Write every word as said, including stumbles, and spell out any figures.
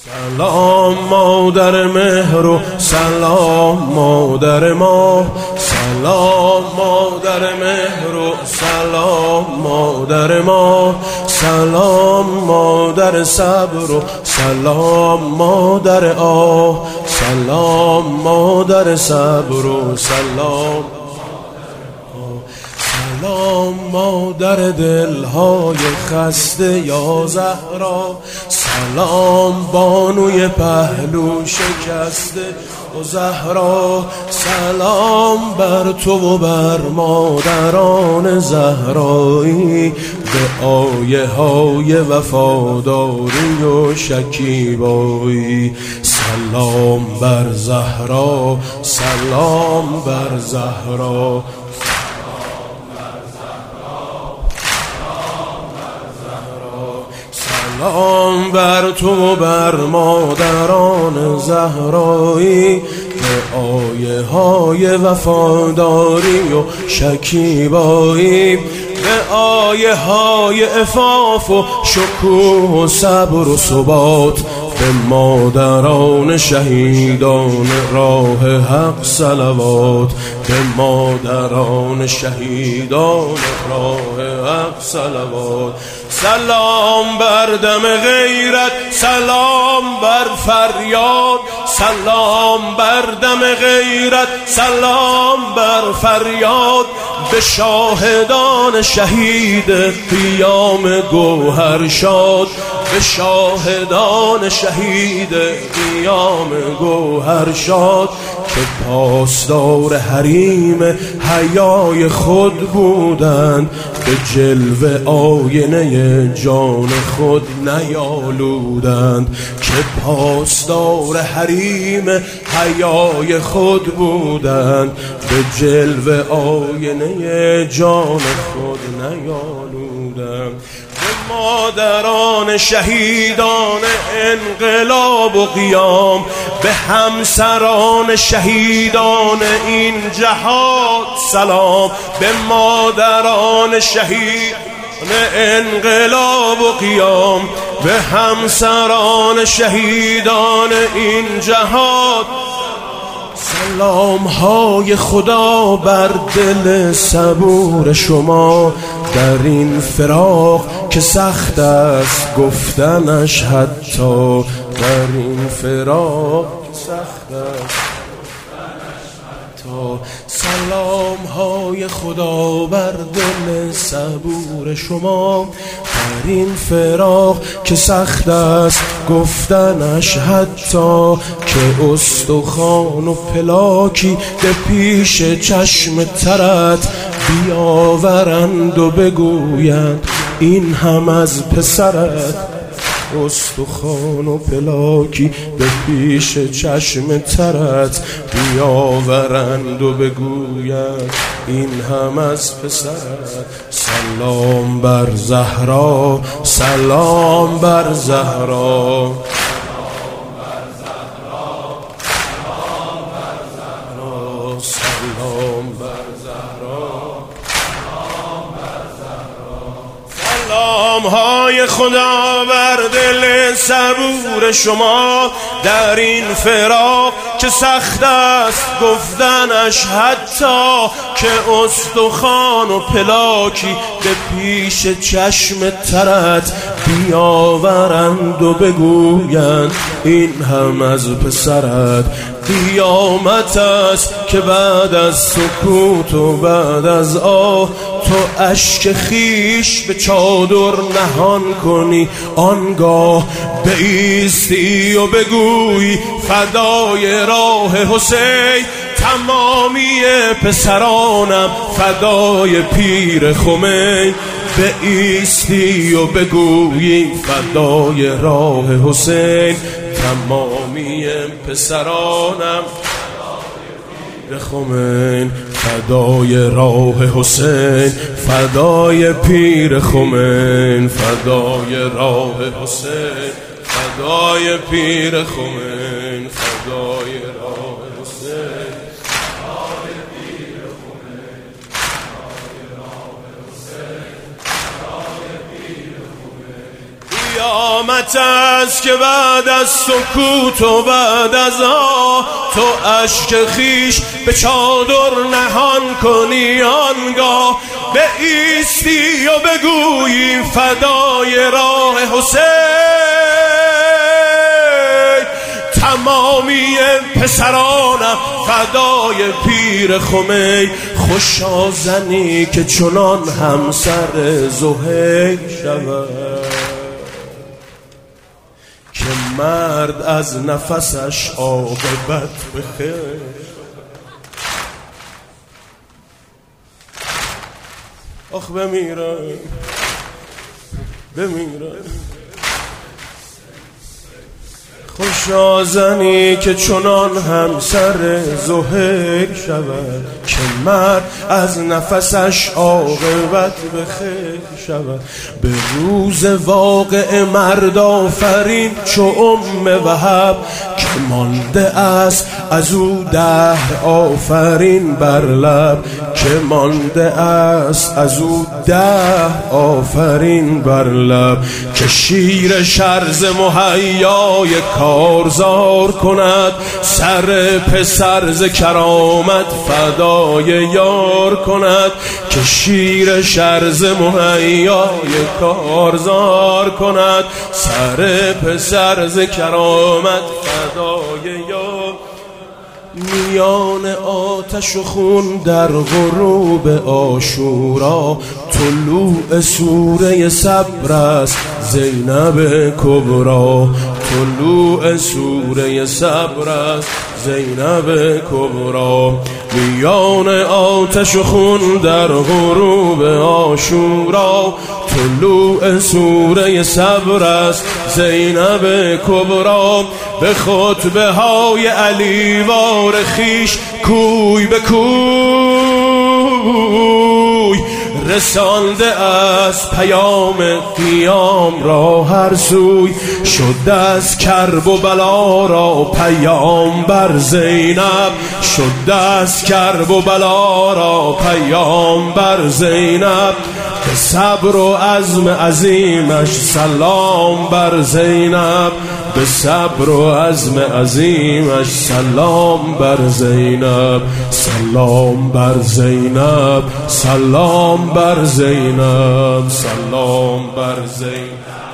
سلام مادر مهر و سلام مادر ما، سلام مادر مهر و سلام مادر ما، سلام مادر صبر و سلام مادر آه، سلام مادر صبر و سلام سلام مادر دلهای خسته یا زهرا، سلام بانوی پهلو شکسته و زهرا، سلام بر تو و بر مادران زهرایی، به آیه های وفاداری و شکیبایی. سلام بر زهرا، سلام بر زهرا، سلام بر تو بر مادران زهرایی، به آیه های وفاداری و شکیبایی، به آیه های عفاف و شکوه و صبر و ثبات، به مادران شهیدان راه حق صلوات، به مادران شهیدان راه حق صلوات. سلام بر دم غیرت، سلام بر فریاد، سلام بر دم غیرت، سلام بر فریاد، به شاهدان شهید قیام گوهرشاد، به شاهدان شهید قیام گوهرشاد، که پاسدار حریم حیای خود بودند، به جلوه آینه جان خود نیالودند، که پاسدار حریم حیای خود بودند، به جلوه آینه جان خود نیالودند. به مادران شهیدان انقلاب و قیام، به همسران شهیدان این جهاد سلام، به مادران شهیدان انقلاب و قیام، به همسران شهیدان این جهاد. سلام های خدا بر دل صبور شما، در این فراق که سخت است گفتنش، حتی در این فراق که سخت است گفتنش حتی. سلام های خدا بر دل صبور شما، در این فراق که سخت است گفتنش، حتی که استخوان و پلاکی به پیش چشم ترت بیاورند و بگویند این هم از پسرت. استخوان و پلاکی به پیش چشم ترت بیاورند و بگویند این هم از پسرت. سلام بر زهرا، سلام بر زهرا، سلام بر زهرا. سلام های خدا بر دل صبور شما، در این فراق که سخت است گفتنش، حتی که استخوان و پلاکی به پیش چشم ترت بیاورند و بگویند این هم از پسرت. قیامت است که بعد از سکوت و بعد از آه، تو اشک خیش به چادر نهان کنی، آنگاه بایستی و بگویی فدای راه حسین، تمامی پسرانم فدای پیر خمین. بایستی و بگویی فدای راه حسین، تمامی پسرانم پیر خمین، فدای راه حسین، فدای پیر خمین، فدای راه حسین، فدای پیر خمین، فدای راه حسین، فدای پیر خمین، فدای راه حسین، فدای پیر خمین. قیامت است که بعد از سکوت و بعد از آه تو اشک خیش به چادر نهان کنی، آنگاه به ایستی و بگویی فدای راه حسین. تمامی پسرانم فدای پیر خمینی، خوشا زنی که چنان همسر زهیر شود که مرد از نفسش عاقبت بخیر. آخ بمیرم بمیرم خوشا زنی که چنان همسر زهیر شود که مرد از نفسش عاقبت بخیر شود. به روز واقع مرد آفرین چو ام وهب که مانده است از او دهر آفرین بر لب، که مانده است از او دهر آفرین بر لب. که شیر شرز مهیای کارزار کند، سر پسر ز کرامت فدای یار کند. که شیر شرز مهیای کارزار کند، سر پسر ز کرامت فدای یار. میان آتش و خون در غروب عاشورا، طلوع سوره صبر است زینب کبرا. طلوع سوره صبر است زینب کبرا. میان آتش و خون در غروب عاشورا، طلوع سوره صبر است زینب کبرا. به خطبه های علی وار خیش کوی به کوی رسانده از پیام قیام را هر سوی. شد از کرب و بلا را پیام بر زینب، شد از کرب و بلا را پیام بر زینب. به صبر و عزم عظیمش سلام بر زینب، به صبر و عزم عظیمش سلام بر زینب. سلام بر زینب، سلام بر زینب، سلام بر زینب.